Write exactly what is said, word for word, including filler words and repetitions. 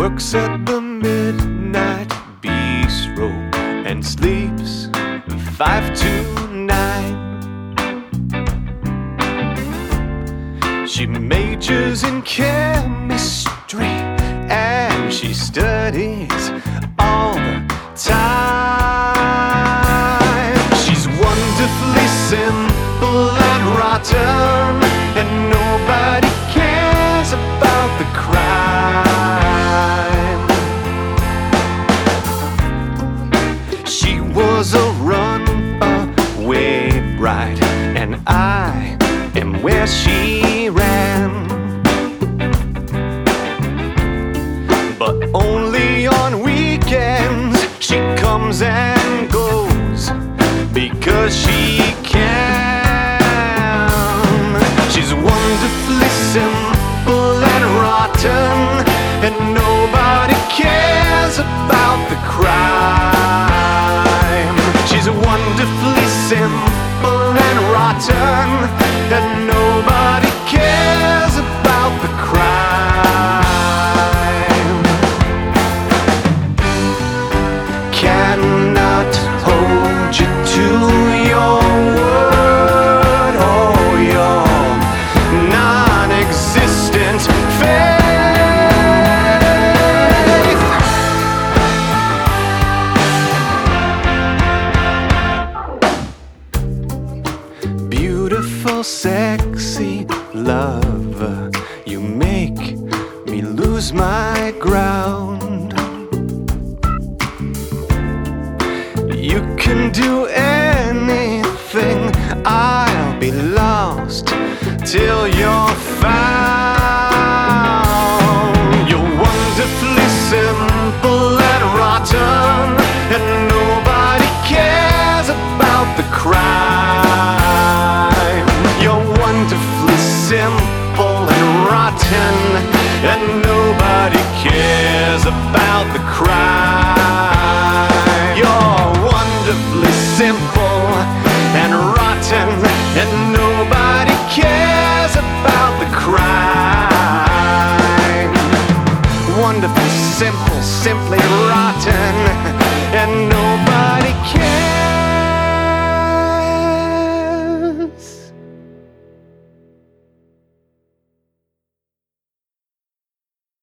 works at the Midnight Bistro and sleeps five to nine. She majors in chemistry and she studies all the time. She's wonderfully simple and rotten, and nobody cares about the crime. She was a runaway bride, and I am where she ran. But only on weekends she comes and goes because she can. She's wonderfully simple and rotten, and nobody cares about the crime. She's wonderfully simple and rotten, and nobody cares about the crime. Cannot hold you to your word or your non-existent faith. Beautiful, sexy love, you make me lose my ground. You can do anything, I'll be lost till you're found. You're wonderfully simple and rotten, and nobody cares about the crime. You're wonderfully simple and rotten, and nobody cares about the crime. You're wonderfully simple and rotten, and nobody cares about the crime. Wonderful, simple, simply rotten.